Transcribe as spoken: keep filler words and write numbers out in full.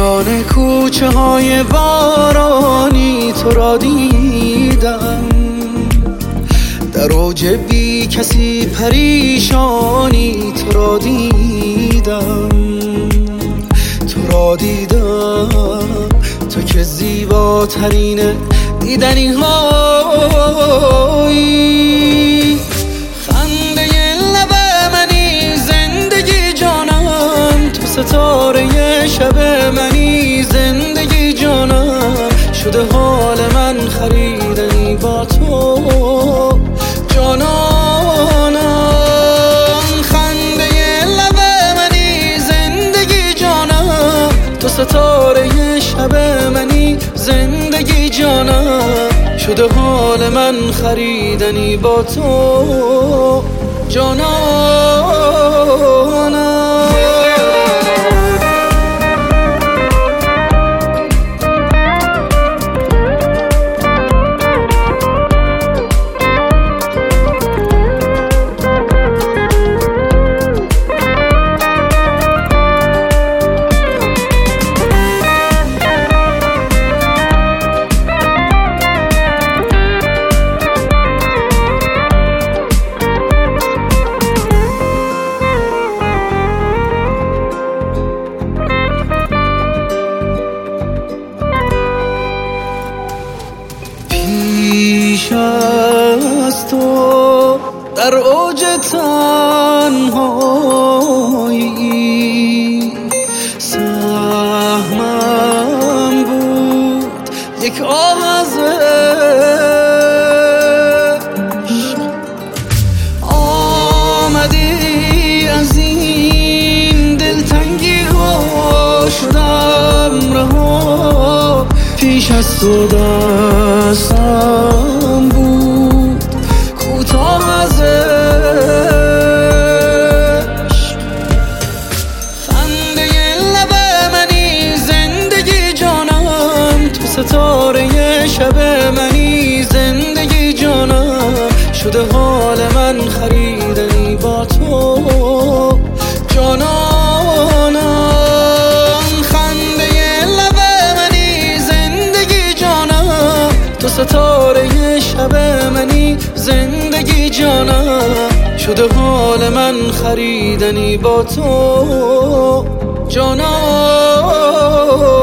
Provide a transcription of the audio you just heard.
میان کوچه های بارانی تو را دیدم، در اوج بی کسی پریشانی تو را دیدم، تو را دیدم، تو که زیباترین دیدنی هایی. خنده لب منی زندگی جانم، تو ستاره شب منی زندگی جانم، شده حال من خریدنی با تو جانانم. خنده لب منی زندگی جانم، تو ستاره شب منی زندگی جانم، شده حال من خریدنی با تو جانانم. پیش از تو در اوج تنهایی سهمم بود یک آه از عشق، آمدی از این دلتنگی ها شدم رها. پیش از تو دستم بود کوتاه از عشق، خنده لب منی زندگی جانم، تو ستاره شب منی زندگی جانم، شده حال من خریدنی با تو جانانم. تو ستاره شب منی زندگی جانم، شده حال من خریدنی با تو جانم.